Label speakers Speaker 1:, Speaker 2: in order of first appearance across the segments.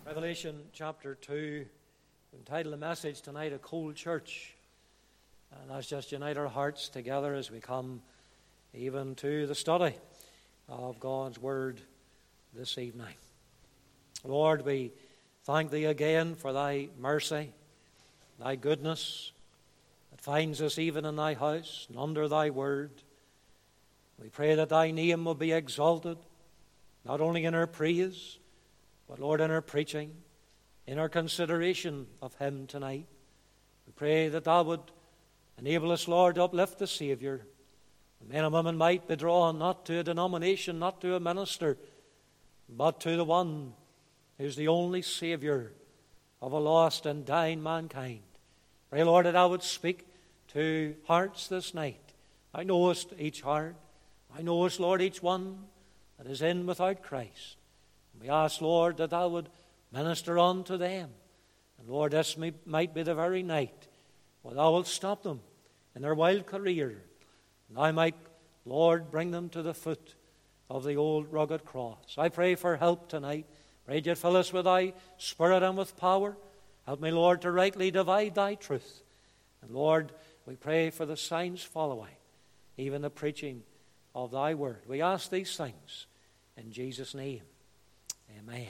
Speaker 1: Revelation chapter 2, entitled the message tonight, A Cold Church. And let's just unite our hearts together as we come even to the study of God's Word this evening. Lord, we thank Thee again for Thy mercy, Thy goodness that finds us even in Thy house and under Thy Word. We pray that Thy name will be exalted, not only in our praise, but Lord, in our preaching, in our consideration of Him tonight. We pray that Thou would enable us, Lord, to uplift the Savior. Men and women might be drawn not to a denomination, not to a minister, but to the one who's the only Savior of a lost and dying mankind. Pray, Lord, that Thou would speak to hearts this night. Thou knowest each heart. Thou knowest, Lord, each one that is in without Christ. We ask, Lord, that Thou would minister unto them. And Lord, this might be the very night where Thou wilt stop them in their wild career. And Thou might, Lord, bring them to the foot of the old rugged cross. I pray for help tonight. Pray You'd fill us with Thy Spirit and with power. Help me, Lord, to rightly divide Thy truth. And Lord, we pray for the signs following, even the preaching of Thy word. We ask these things in Jesus' name. Amen.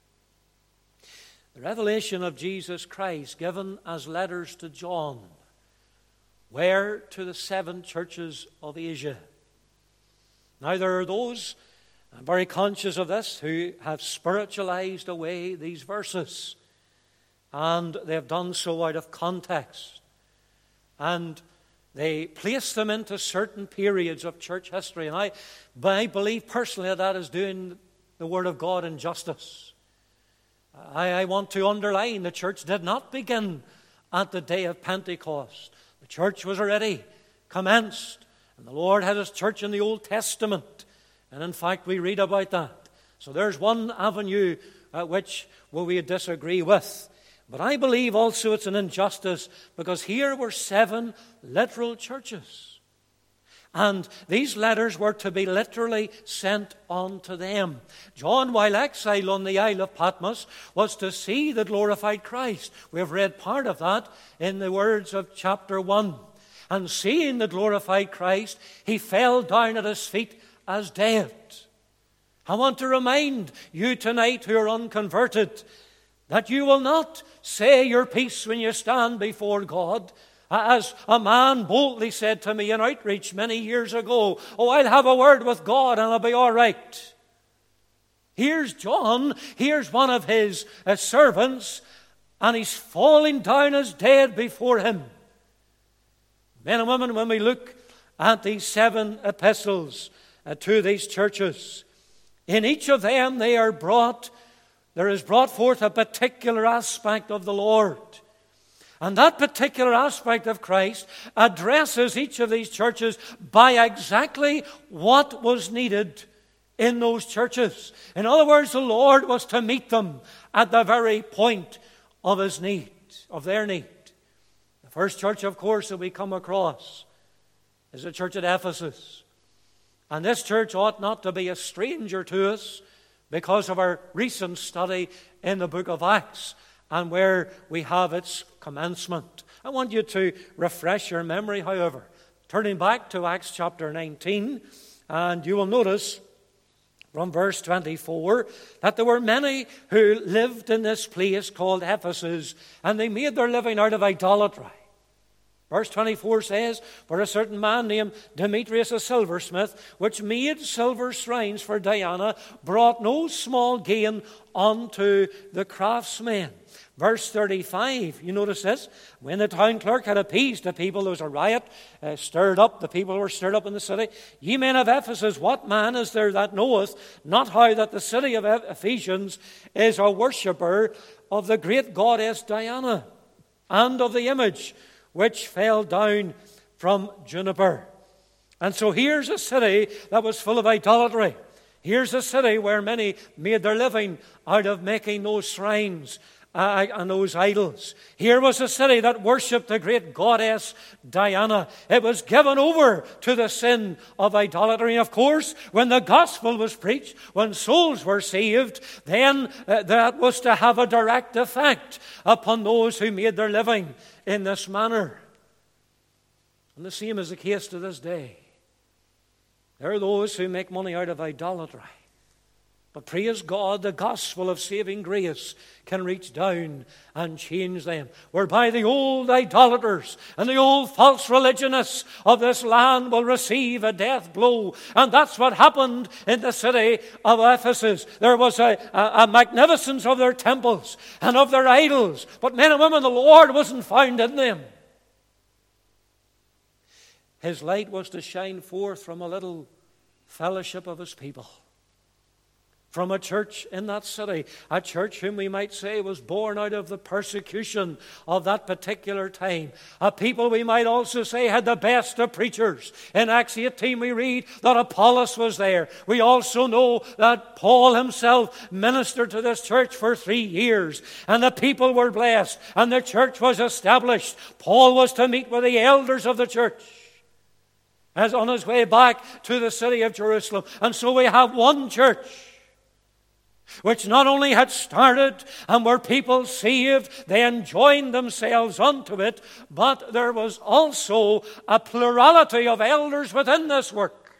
Speaker 1: The revelation of Jesus Christ given as letters to John were to the 7 churches of Asia. Now there are those, I'm very conscious of this, who have spiritualized away these verses, and they have done so out of context, and they place them into certain periods of church history. And I believe personally that is doing the Word of God injustice. I want to underline the church did not begin at the day of Pentecost. The church was already commenced, and the Lord had His church in the Old Testament, and in fact we read about that. So there's one avenue which we disagree with. But I believe also it's an injustice because here were 7 literal churches. And these letters were to be literally sent on to them. John, while exiled on the Isle of Patmos, was to see the glorified Christ. We have read part of that in the words of chapter 1. And seeing the glorified Christ, he fell down at His feet as dead. I want to remind you tonight who are unconverted that you will not say your piece when you stand before God. As a man boldly said to me in outreach many years ago, I'll have a word with God and I'll be all right. Here's John, here's one of his servants, and he's falling down as dead before him. Men and women, when we look at these 7 epistles to these churches, in each of them there is brought forth a particular aspect of the Lord. And that particular aspect of Christ addresses each of these churches by exactly what was needed in those churches. In other words, the Lord was to meet them at the very point of His need, of their need. The first church, of course, that we come across is the church at Ephesus. And this church ought not to be a stranger to us because of our recent study in the book of Acts and where we have its commencement. I want you to refresh your memory, however, turning back to Acts chapter 19, and you will notice from verse 24 that there were many who lived in this place called Ephesus, and they made their living out of idolatry. Verse 24 says, for a certain man named Demetrius, a silversmith, which made silver shrines for Diana, brought no small gain unto the craftsmen. Verse 35, you notice this. When the town clerk had appeased the people, there was a riot stirred up. The people were stirred up in the city. Ye men of Ephesus, what man is there that knoweth not how that the city of Ephesians is a worshipper of the great goddess Diana and of the image which fell down from juniper? And so here's a city that was full of idolatry. Here's a city where many made their living out of making those shrines and those idols. Here was a city that worshipped the great goddess Diana. It was given over to the sin of idolatry. And of course, when the gospel was preached, when souls were saved, then that was to have a direct effect upon those who made their living in this manner. And the same is the case to this day. There are those who make money out of idolatry. But praise God, the gospel of saving grace can reach down and change them. Whereby the old idolaters and the old false religionists of this land will receive a death blow. And that's what happened in the city of Ephesus. There was a magnificence of their temples and of their idols. But men and women, the Lord wasn't found in them. His light was to shine forth from a little fellowship of His people. From a church in that city, a church whom we might say was born out of the persecution of that particular time. A people we might also say had the best of preachers. In Acts 18 we read that Apollos was there. We also know that Paul himself ministered to this church for 3 years. And the people were blessed and the church was established. Paul was to meet with the elders of the church as on his way back to the city of Jerusalem. And so we have one church which not only had started and were people saved, they joined themselves unto it, but there was also a plurality of elders within this work.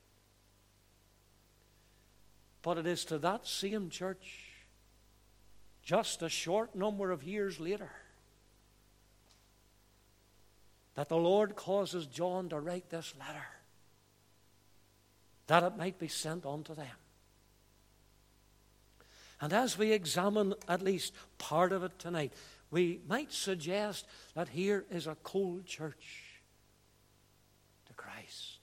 Speaker 1: But it is to that same church, just a short number of years later, that the Lord causes John to write this letter, that it might be sent unto them. And as we examine at least part of it tonight, we might suggest that here is a cold church to Christ.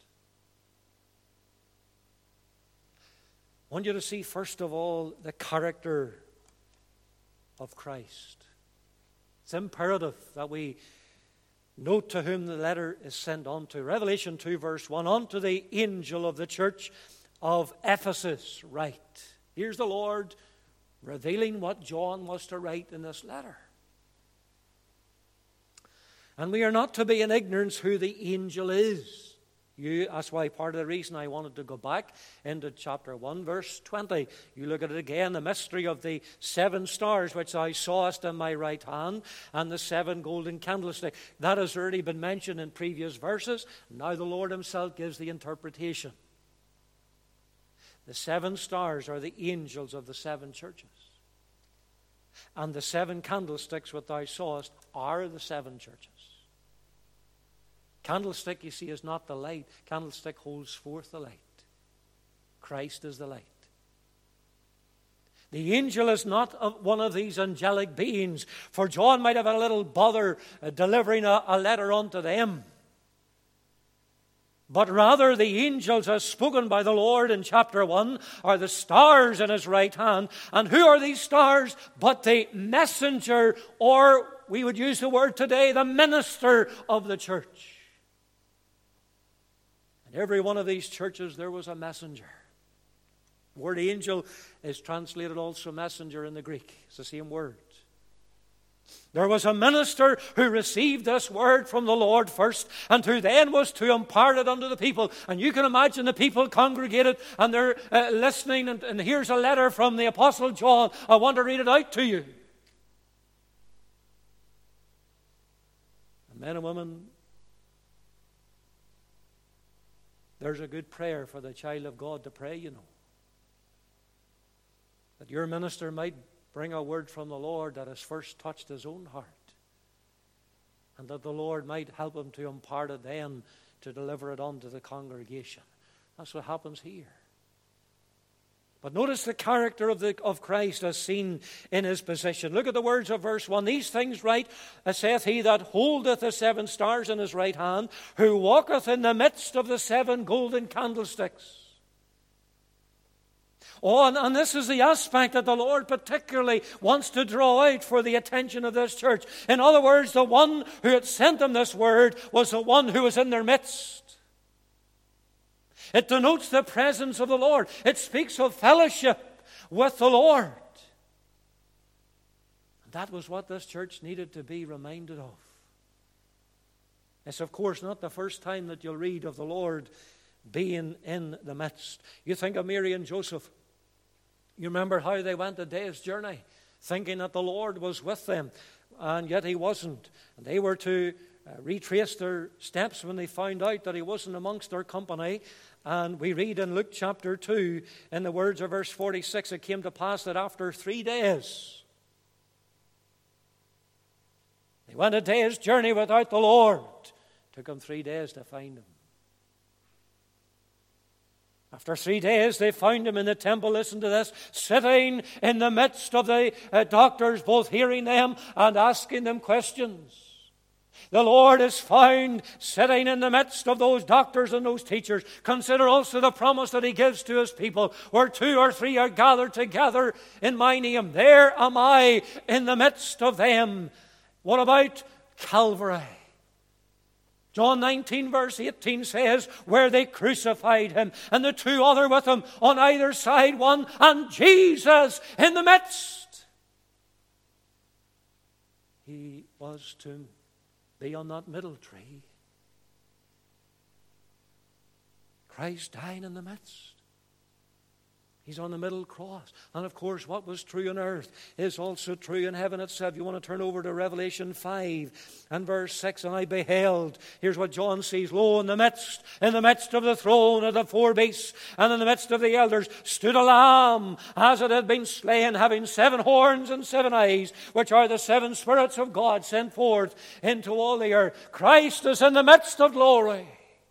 Speaker 1: I want you to see, first of all, the character of Christ. It's imperative that we note to whom the letter is sent unto. Revelation 2 verse 1, unto the angel of the church of Ephesus write. Here's the Lord revealing what John was to write in this letter. And we are not to be in ignorance who the angel is. That's why part of the reason I wanted to go back into chapter 1, verse 20. You look at it again, the mystery of the 7 stars which thou sawest in my right hand, and the 7 golden candlesticks. That has already been mentioned in previous verses. Now the Lord himself gives the interpretation. The 7 stars are the angels of the 7 churches. And the 7 candlesticks which thou sawest are the 7 churches. Candlestick, you see, is not the light. Candlestick holds forth the light. Christ is the light. The angel is not one of these angelic beings, for John might have had a little bother delivering a letter unto them. But rather the angels as spoken by the Lord in chapter 1 are the stars in his right hand. And who are these stars but the messenger, or we would use the word today, the minister of the church. In every one of these churches there was a messenger. The word angel is translated also messenger in the Greek. It's the same word. There was a minister who received this word from the Lord first, and who then was to impart it unto the people. And you can imagine the people congregated, and they're listening, and here's a letter from the Apostle John. I want to read it out to you. And men and women, there's a good prayer for the child of God to pray, you know. That your minister might bring a word from the Lord that has first touched his own heart, and that the Lord might help him to impart it then to deliver it unto the congregation. That's what happens here. But notice the character of Christ as seen in his position. Look at the words of verse 1. These things write, saith he that holdeth the 7 stars in his right hand, who walketh in the midst of the 7 golden candlesticks. Oh, and this is the aspect that the Lord particularly wants to draw out for the attention of this church. In other words, the one who had sent them this word was the one who was in their midst. It denotes the presence of the Lord. It speaks of fellowship with the Lord. That was what this church needed to be reminded of. It's, of course, not the first time that you'll read of the Lord being in the midst. You think of Mary and Joseph. You remember how they went a day's journey, thinking that the Lord was with them, and yet He wasn't. And they were to retrace their steps when they found out that He wasn't amongst their company. And we read in Luke chapter 2, in the words of verse 46, it came to pass that after 3 days, they went a day's journey without the Lord. It took them 3 days to find Him. After 3 days, they found Him in the temple, listen to this, sitting in the midst of the doctors, both hearing them and asking them questions. The Lord is found sitting in the midst of those doctors and those teachers. Consider also the promise that He gives to His people. Where 2 or 3 are gathered together in my name, there am I in the midst of them. What about Calvary? John 19 verse 18 says, where they crucified Him, and the 2 other with Him on either side, one, and Jesus in the midst. He was to be on that middle tree. Christ dying in the midst. He's on the middle cross. And of course, what was true on earth is also true in heaven itself. You want to turn over to Revelation 5 and verse 6. And I beheld, here's what John sees, lo, in the midst of the throne of the 4 beasts, and in the midst of the elders, stood a lamb, as it had been slain, having 7 horns and 7 eyes, which are the 7 spirits of God sent forth into all the earth. Christ is in the midst of glory.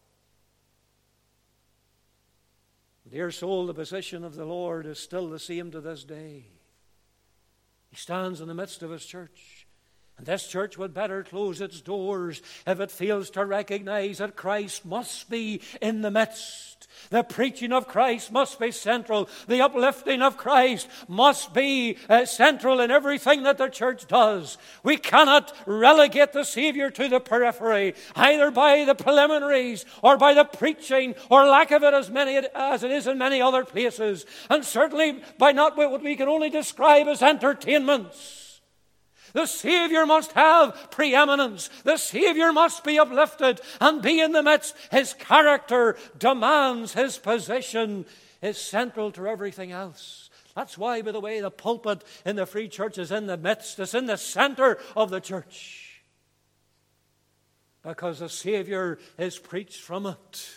Speaker 1: Dear soul, the position of the Lord is still the same to this day. He stands in the midst of His church. And this church would better close its doors if it fails to recognize that Christ must be in the midst. The preaching of Christ must be central. The uplifting of Christ must be central in everything that the church does. We cannot relegate the Savior to the periphery, either by the preliminaries or by the preaching or lack of it as it is in many other places, and certainly by not what we can only describe as entertainments. The Savior must have preeminence. The Savior must be uplifted and be in the midst. His character demands His position is central to everything else. That's why, by the way, the pulpit in the Free Church is in the midst. It's in the center of the church. Because the Savior is preached from it.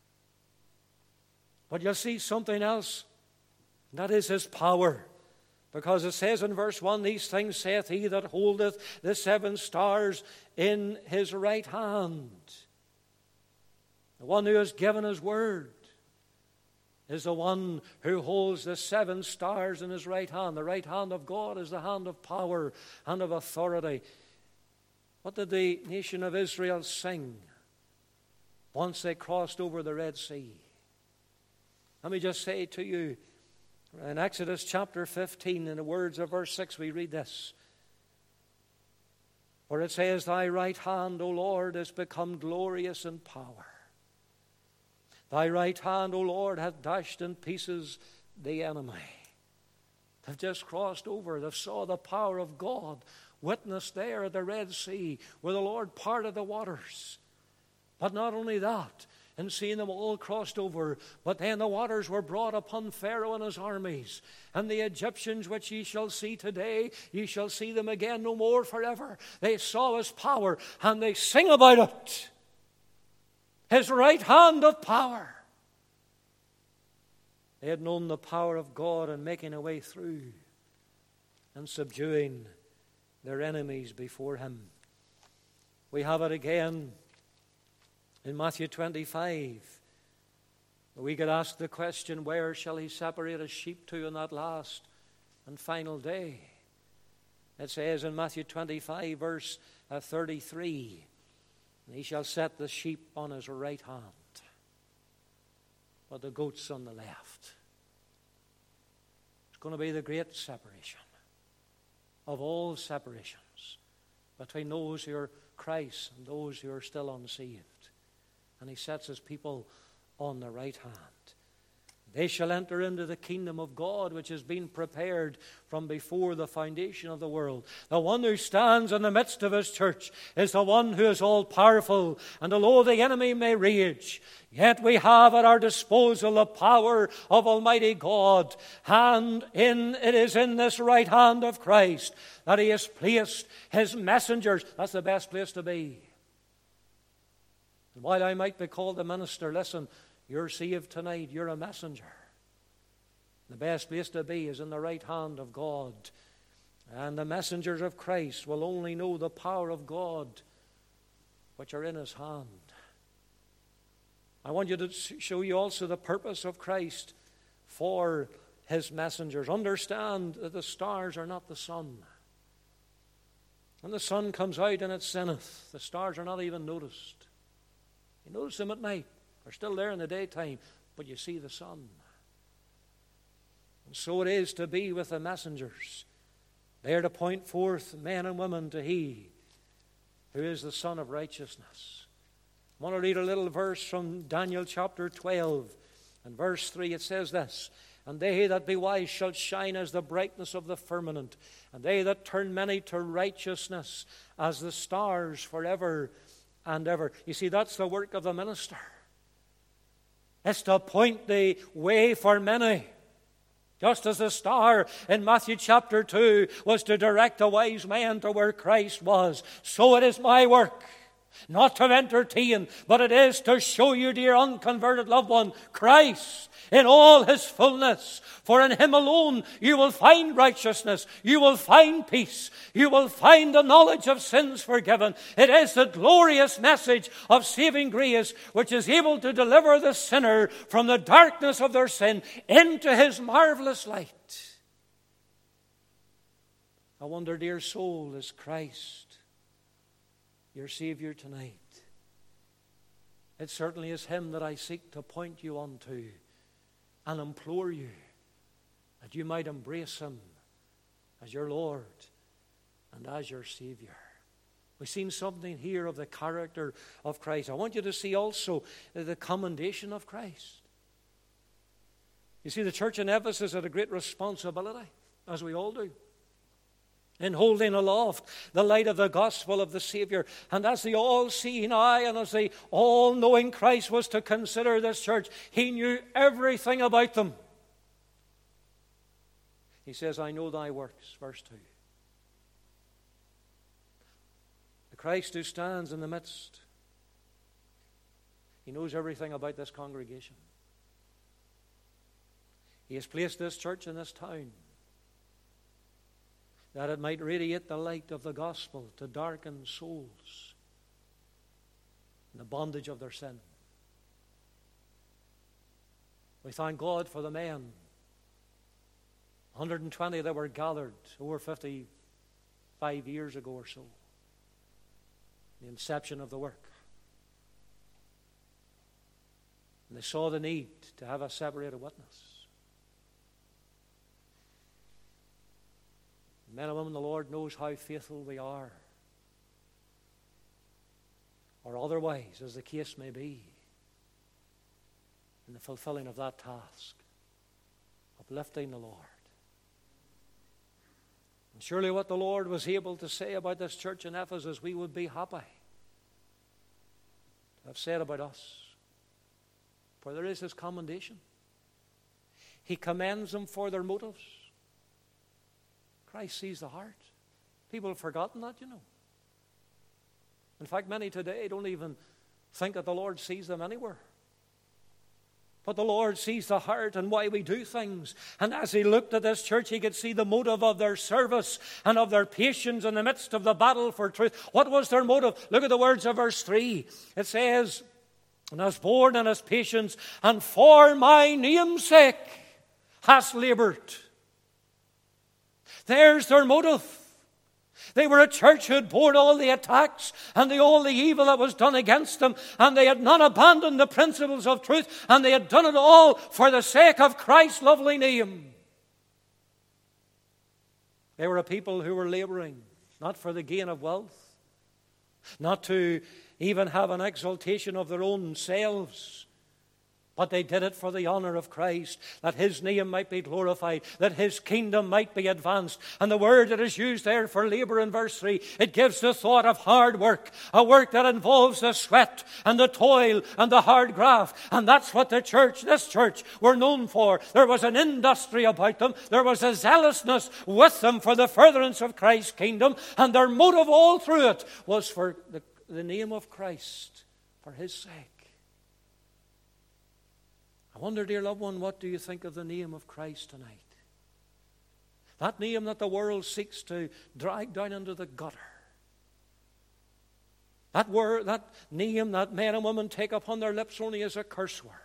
Speaker 1: But you'll see something else. That is His power. Because it says in verse 1, these things saith He that holdeth the 7 stars in His right hand. The one who has given His word is the one who holds the 7 stars in His right hand. The right hand of God is the hand of power and of authority. What did the nation of Israel sing once they crossed over the Red Sea? Let me just say to you, in Exodus chapter 15, in the words of verse 6, we read this. Where it says, Thy right hand, O Lord, is become glorious in power. Thy right hand, O Lord, hath dashed in pieces the enemy. They've just crossed over. They saw the power of God witnessed there at the Red Sea, where the Lord parted the waters. But not only that, and seeing them all crossed over, but then the waters were brought upon Pharaoh and his armies. And the Egyptians which ye shall see today, ye shall see them again no more forever. They saw His power, and they sing about it. His right hand of power. They had known the power of God in making a way through and subduing their enemies before Him. We have it again in Matthew 25, we could ask the question, where shall He separate His sheep to in that last and final day? It says in Matthew 25, verse 33, He shall set the sheep on His right hand, but the goats on the left. It's going to be the great separation of all separations between those who are Christ and those who are still unsaved. And He sets His people on the right hand. They shall enter into the kingdom of God, which has been prepared from before the foundation of the world. The one who stands in the midst of his church is the one who is all-powerful. And although the enemy may rage, yet we have at our disposal the power of Almighty God. And it is in this right hand of Christ that he has placed his messengers. That's the best place to be. And while I might be called a minister, listen, you're saved tonight. You're a messenger. The best place to be is in the right hand of God. And the messengers of Christ will only know the power of God which are in his hand. I want you to show you also the purpose of Christ for his messengers. Understand that the stars are not the sun. When the sun comes out and it sinneth, the stars are not even noticed. You notice them at night. They're still there in the daytime, but you see the sun. And so it is to be with the messengers. They are to point forth men and women to he who is the Son of righteousness. I want to read a little verse from Daniel chapter 12 and verse 3. It says this, "And they that be wise shall shine as the brightness of the firmament, and they that turn many to righteousness as the stars forever and ever." You see, that's the work of the minister. It's to point the way for many. Just as the star in Matthew chapter 2 was to direct a wise man to where Christ was, so it is my work. Not to entertain, but it is to show you, dear unconverted loved one, Christ in all his fullness. For in him alone you will find righteousness, you will find peace, you will find the knowledge of sins forgiven. It is the glorious message of saving grace which is able to deliver the sinner from the darkness of their sin into his marvelous light. I wonder, dear soul, is Christ your Savior tonight? It certainly is him that I seek to point you unto and implore you that you might embrace him as your Lord and as your Savior. We've seen something here of the character of Christ. I want you to see also the commendation of Christ. You see, the church in Ephesus had a great responsibility, as we all do, in holding aloft the light of the gospel of the Savior. And as the all-seeing eye and as the all-knowing Christ was to consider this church, he knew everything about them. He says, "I know thy works," verse 2. The Christ who stands in the midst, he knows everything about this congregation. He has placed this church in this town that it might radiate the light of the gospel to darkened souls in the bondage of their sin. We thank God for the men, 120 that were gathered over 55 years ago or so, the inception of the work. And they saw the need to have a separated witness. Men and women, the Lord knows how faithful we are, or otherwise, as the case may be, in the fulfilling of that task of lifting the Lord. And surely what the Lord was able to say about this church in Ephesus, we would be happy to have said about us. For there is his commendation. He commends them for their motives. Christ sees the heart. People have forgotten that, you know. In fact, many today don't even think that the Lord sees them anywhere. But the Lord sees the heart and why we do things. And as he looked at this church, he could see the motive of their service and of their patience in the midst of the battle for truth. What was their motive? Look at the words of verse 3. It says, "And has borne in his patience, and for my name's sake hast labored." There's their motive. They were a church who had borne all the attacks and all the evil that was done against them, and they had not abandoned the principles of truth, and they had done it all for the sake of Christ's lovely name. They were a people who were laboring, not for the gain of wealth, not to even have an exaltation of their own selves, But they did it for the honor of Christ, that His name might be glorified, that His kingdom might be advanced. And the word that is used there for labor in verse 3, it gives the thought of hard work, a work that involves the sweat and the toil and the hard graft. And that's what this church, were known for. There was an industry about them. There was a zealousness with them for the furtherance of Christ's kingdom. And their motive all through it was for the name of Christ, for His sake. I wonder, dear loved one, what do you think of the name of Christ tonight? That name that the world seeks to drag down into the gutter. That word, that name that men and women take upon their lips only as a curse word.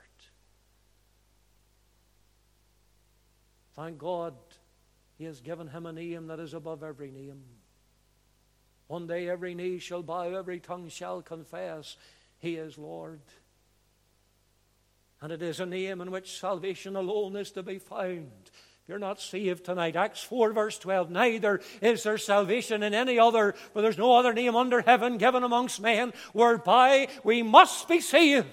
Speaker 1: Thank God He has given Him a name that is above every name. One day every knee shall bow, every tongue shall confess He is Lord. And it is a name in which salvation alone is to be found. If you're not saved tonight, Acts 4 verse 12, neither is there salvation in any other, for there's no other name under heaven given amongst men whereby we must be saved.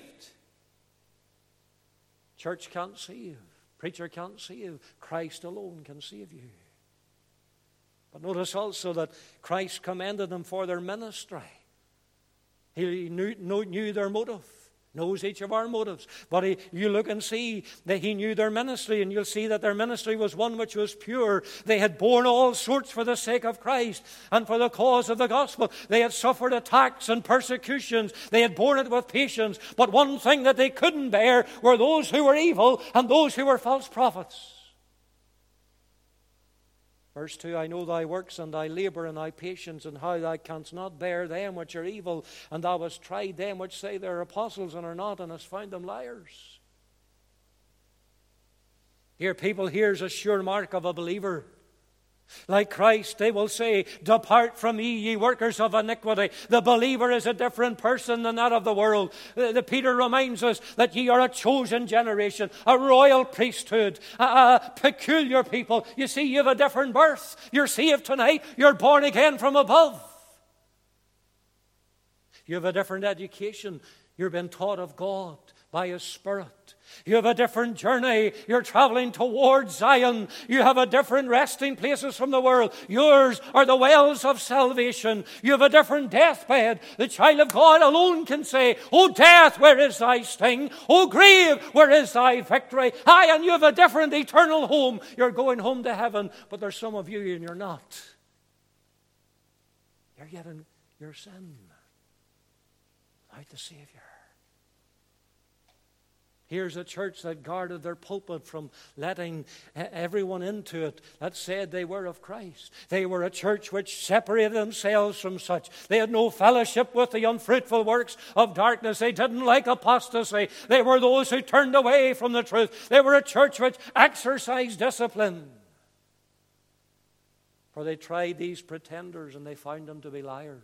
Speaker 1: Church can't save. Preacher can't save. Christ alone can save you. But notice also that Christ commended them for their ministry. He knew their motive. Knows each of our motives. But you look and see that He knew their ministry, and you'll see that their ministry was one which was pure. They had borne all sorts for the sake of Christ and for the cause of the gospel. They had suffered attacks and persecutions. They had borne it with patience. But one thing that they couldn't bear were those who were evil and those who were false prophets. Verse 2, I know thy works and thy labor and thy patience, and how thou canst not bear them which are evil, and thou hast tried them which say they are apostles and are not, and hast found them liars. Dear people, here's a sure mark of a believer. Like Christ, they will say, depart from me, ye workers of iniquity. The believer is a different person than that of the world. Peter reminds us that ye are a chosen generation, a royal priesthood, a peculiar people. You see, you have a different birth. You're saved tonight. You're born again from above. You have a different education. You're being taught of God by His Spirit. You have a different journey. You're traveling towards Zion. You have a different resting places from the world. Yours are the wells of salvation. You have a different deathbed. The child of God alone can say, O death, where is thy sting? O grave, where is thy victory? Aye, and you have a different eternal home. You're going home to heaven, but there's some of you and you're not. You're yet in your sin without the Savior. Here's a church that guarded their pulpit from letting everyone into it that said they were of Christ. They were a church which separated themselves from such. They had no fellowship with the unfruitful works of darkness. They didn't like apostasy. They were those who turned away from the truth. They were a church which exercised discipline. For they tried these pretenders and they found them to be liars.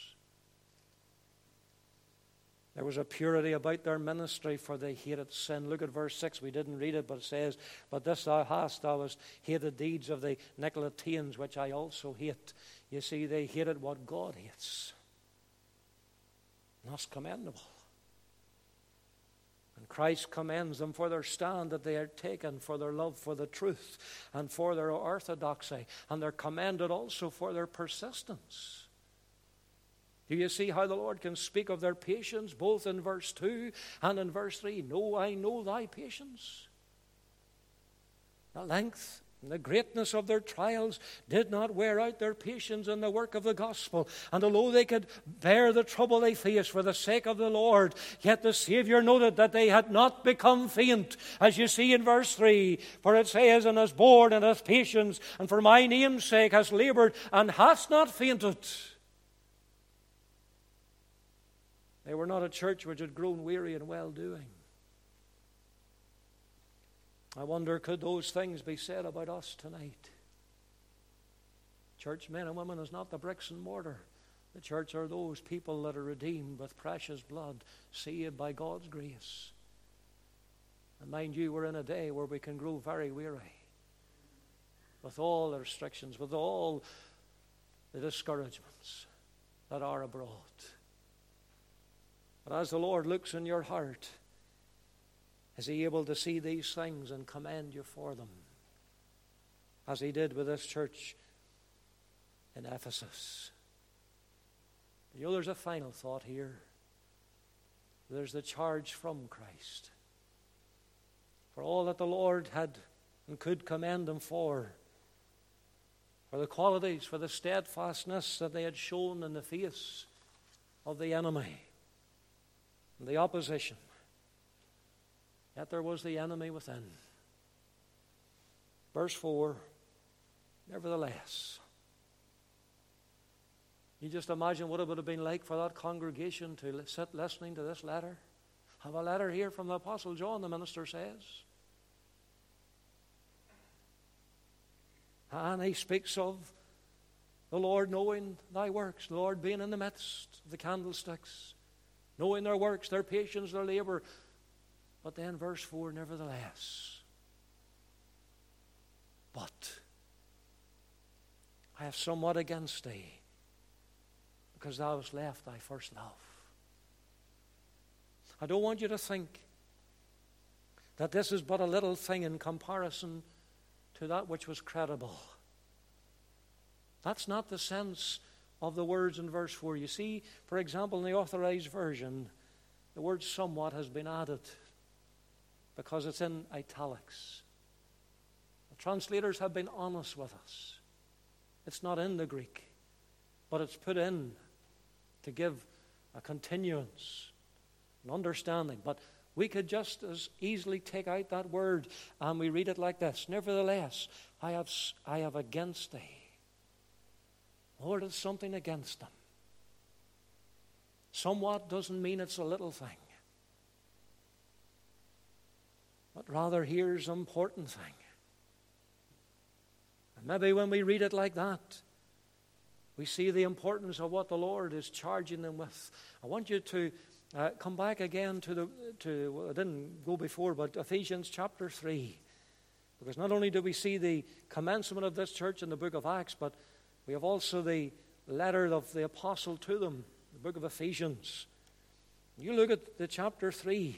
Speaker 1: There was a purity about their ministry, for they hated sin. Look at verse 6. We didn't read it, but it says, But this thou hast hated deeds of the Nicolaitans, which I also hate. You see, they hated what God hates. And that's commendable. And Christ commends them for their stand that they are taken, for their love for the truth, and for their orthodoxy. And they're commended also for their persistence. Do you see how the Lord can speak of their patience both in verse 2 and in verse 3? No, I know thy patience. The length and the greatness of their trials did not wear out their patience in the work of the gospel. And although they could bear the trouble they faced for the sake of the Lord, yet the Savior noted that they had not become faint. As you see in verse 3, for it says, And has borne and hath patience, and for my name's sake has labored, and hast not fainted. They were not a church which had grown weary in well-doing. I wonder, could those things be said about us tonight? Church men and women is not the bricks and mortar. The church are those people that are redeemed with precious blood, saved by God's grace. And mind you, we're in a day where we can grow very weary with all the restrictions, with all the discouragements that are abroad. But as the Lord looks in your heart, Is he able to see these things and commend you for them, as he did with this church in Ephesus? You know, there's a final thought here. There's the charge from Christ. For all that the Lord had and could commend them for the qualities, for the steadfastness that they had shown in the face of the enemy and the opposition. Yet there was the enemy within. Verse 4, nevertheless. You just imagine what it would have been like for that congregation to sit listening to this letter. Have a letter here from the Apostle John, the minister says. And he speaks of the Lord knowing thy works, the Lord being in the midst of the candlesticks, knowing their works, their patience, their labor. But then verse 4, nevertheless. But I have somewhat against thee, because thou hast left thy first love. I don't want you to think that this is but a little thing in comparison to that which was credible. That's not the sense of the words in verse 4. You see, for example, in the Authorized Version, the word somewhat has been added because it's in italics. The translators have been honest with us. It's not in the Greek, but it's put in to give a continuance, an understanding. But we could just as easily take out that word and we read it like this. Nevertheless, I have against thee. Lord, it's something against them. Somewhat doesn't mean it's a little thing. But rather, here's an important thing. And maybe when we read it like that, we see the importance of what the Lord is charging them with. I want you to come back again to I didn't go before, but Ephesians chapter 3. Because not only do we see the commencement of this church in the book of Acts, but we have also the letter of the apostle to them, the book of Ephesians. You look at the chapter 3.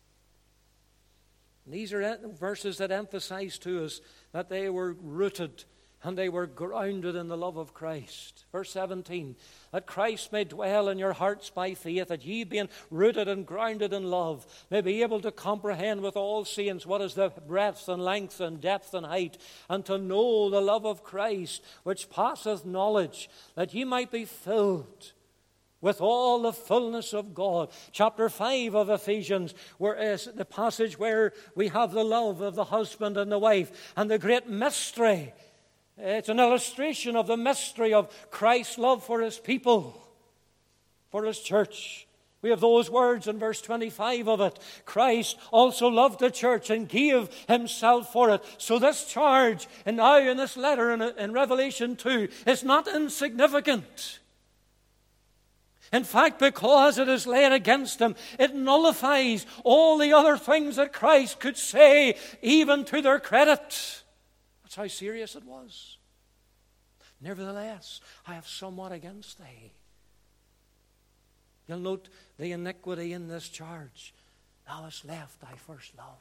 Speaker 1: And these are verses that emphasize to us that they were rooted and they were grounded in the love of Christ. Verse 17, that Christ may dwell in your hearts by faith, that ye being rooted and grounded in love, may be able to comprehend with all saints what is the breadth and length and depth and height, and to know the love of Christ, which passeth knowledge, that ye might be filled with all the fullness of God. Chapter 5 of Ephesians, where is the passage where we have the love of the husband and the wife, and the great mystery. It's an illustration of the mystery of Christ's love for his people, for his church. We have those words in verse 25 of it. Christ also loved the church and gave himself for it. So this charge, and now in this letter in Revelation 2, is not insignificant. In fact, because it is laid against them, it nullifies all the other things that Christ could say, even to their credit. That's how serious it was. Nevertheless, I have somewhat against thee. You'll note the iniquity in this charge. Thou hast left thy first love.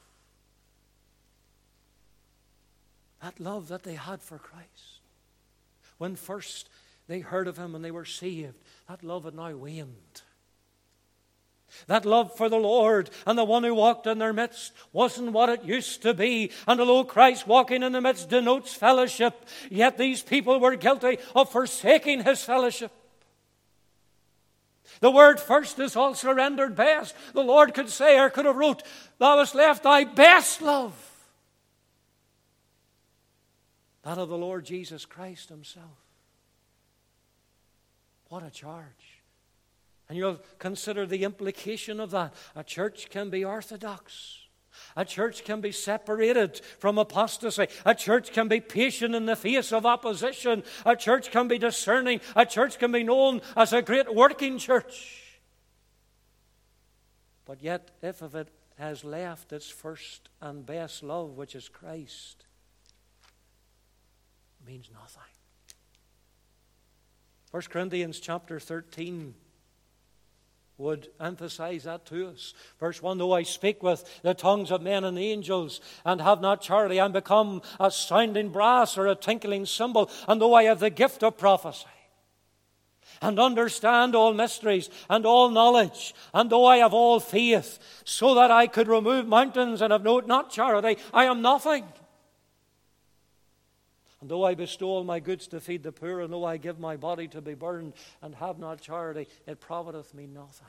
Speaker 1: That love that they had for Christ. When first they heard of him and they were saved, that love had now waned. That love for the Lord and the one who walked in their midst wasn't what it used to be. And although Christ walking in the midst denotes fellowship, yet these people were guilty of forsaking his fellowship. The word first is also rendered best. The Lord could say or could have wrote, thou hast left thy best love. That of the Lord Jesus Christ himself. What a charge. And you'll consider the implication of that. A church can be orthodox. A church can be separated from apostasy. A church can be patient in the face of opposition. A church can be discerning. A church can be known as a great working church. But yet, if it has left its first and best love, which is Christ, it means nothing. 1 Corinthians chapter 13. would emphasize that to us. Verse 1, though I speak with the tongues of men and angels and have not charity, I am become a sounding brass or a tinkling cymbal. And though I have the gift of prophecy and understand all mysteries and all knowledge, and though I have all faith, so that I could remove mountains and have not charity, I am nothing. And though I bestow all my goods to feed the poor, and though I give my body to be burned and have not charity, it profiteth me nothing.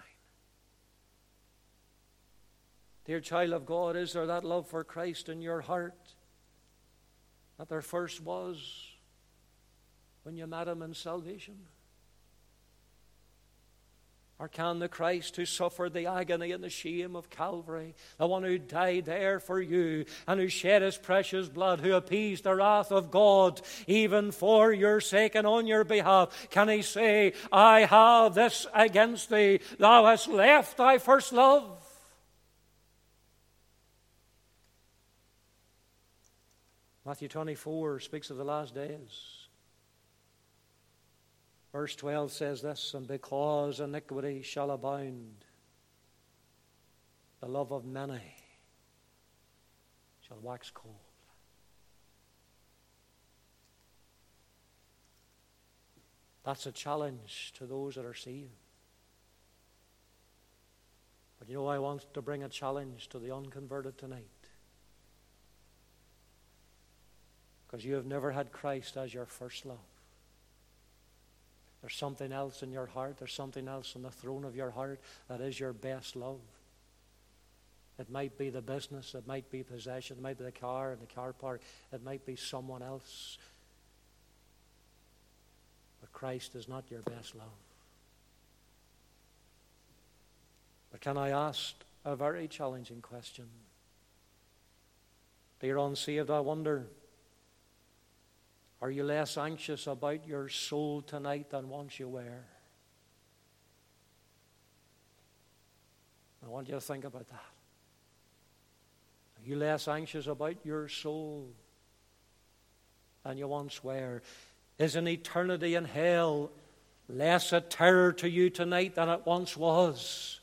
Speaker 1: Dear child of God, is there that love for Christ in your heart that there first was when you met Him in salvation? Or can the Christ who suffered the agony and the shame of Calvary, the one who died there for you and who shed His precious blood, who appeased the wrath of God even for your sake and on your behalf, can He say, I have this against thee, thou hast left thy first love? Matthew 24 speaks of the last days. Verse 12 says this, and because iniquity shall abound, the love of many shall wax cold. That's a challenge to those that are saved. But you know, I want to bring a challenge to the unconverted tonight. Because you have never had Christ as your first love. There's something else in your heart. There's something else on the throne of your heart that is your best love. It might be the business. It might be possession. It might be the car and the car park. It might be someone else. But Christ is not your best love. But can I ask a very challenging question? Dear unsaved, I wonder, are you less anxious about your soul tonight than once you were? I want you to think about that. Are you less anxious about your soul than you once were? Is an eternity in hell less a terror to you tonight than it once was?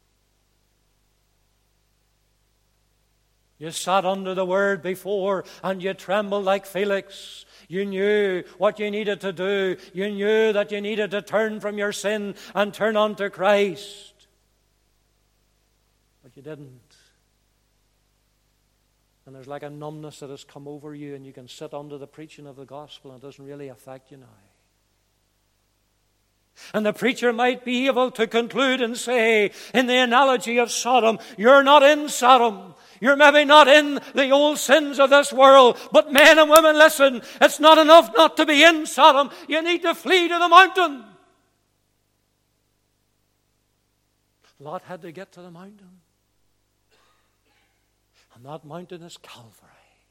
Speaker 1: You sat under the Word before and you trembled like Felix. You knew what you needed to do. You knew that you needed to turn from your sin and turn unto Christ. But you didn't. And there's like a numbness that has come over you, and you can sit under the preaching of the gospel and it doesn't really affect you now. And the preacher might be able to conclude and say, in the analogy of Sodom, you're not in Sodom. You're maybe not in the old sins of this world. But men and women, listen, it's not enough not to be in Sodom. You need to flee to the mountain. Lot had to get to the mountain. And that mountain is Calvary.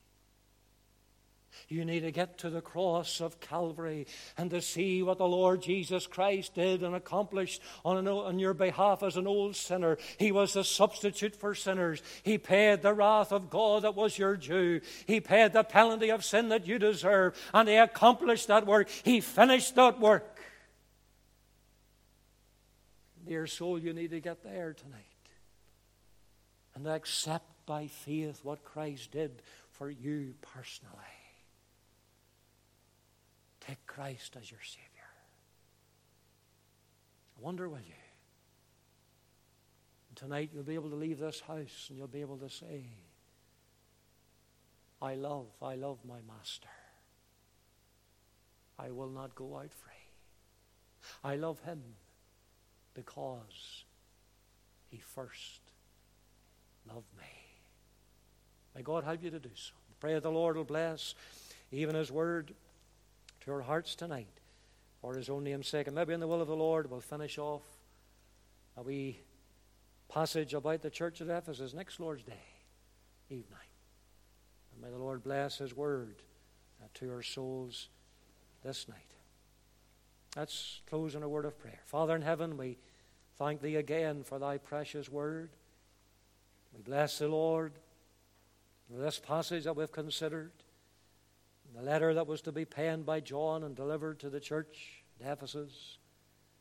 Speaker 1: You need to get to the cross of Calvary and to see what the Lord Jesus Christ did and accomplished on your behalf as an old sinner. He was the substitute for sinners. He paid the wrath of God that was your due. He paid the penalty of sin that you deserve. And He accomplished that work. He finished that work. Dear soul, you need to get there tonight and accept by faith what Christ did for you personally. Take Christ as your Savior. I wonder, will you? And tonight you'll be able to leave this house and you'll be able to say, I love my Master. I will not go out free. I love Him because He first loved me. May God help you to do so. Pray that the Lord will bless even His word to our hearts tonight for His own name's sake. And maybe in the will of the Lord we'll finish off a wee passage about the church at Ephesus next Lord's Day evening. And may the Lord bless His word to our souls this night. Let's close in a word of prayer. Father in heaven, we thank Thee again for Thy precious word. We bless Thee, Lord, for this passage that we've considered, the letter that was to be penned by John and delivered to the church at Ephesus.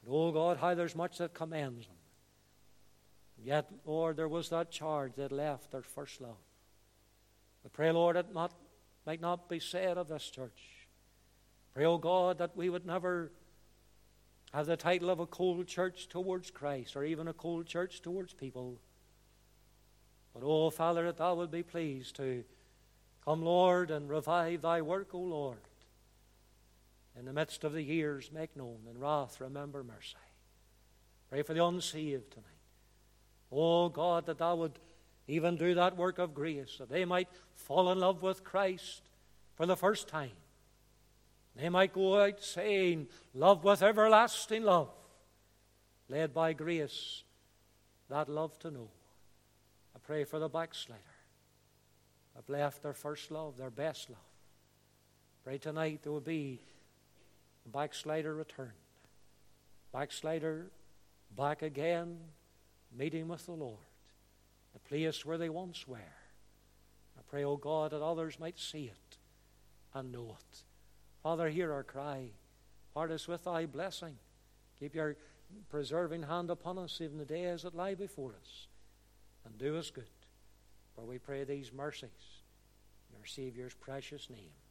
Speaker 1: And, oh God, how there's much that commends them. And yet, Lord, there was that charge that left their first love. We pray, Lord, it might not be said of this church. Pray, oh God, that we would never have the title of a cold church towards Christ, or even a cold church towards people. But, oh Father, that thou would be pleased to come, Lord, and revive thy work, O Lord. In the midst of the years, make known, in wrath remember mercy. Pray for the unsaved tonight. Oh God, that thou would even do that work of grace, that they might fall in love with Christ for the first time. They might go out saying, love with everlasting love, led by grace, that love to know. I pray for the backslider, have left their first love, their best love. Pray tonight there will be a backslider returned, backslider back again, meeting with the Lord, the place where they once were. I pray, O God, that others might see it and know it. Father, hear our cry. Part us with thy blessing. Keep your preserving hand upon us even the days that lie before us. And do us good. For we pray these mercies in our Saviour's precious name.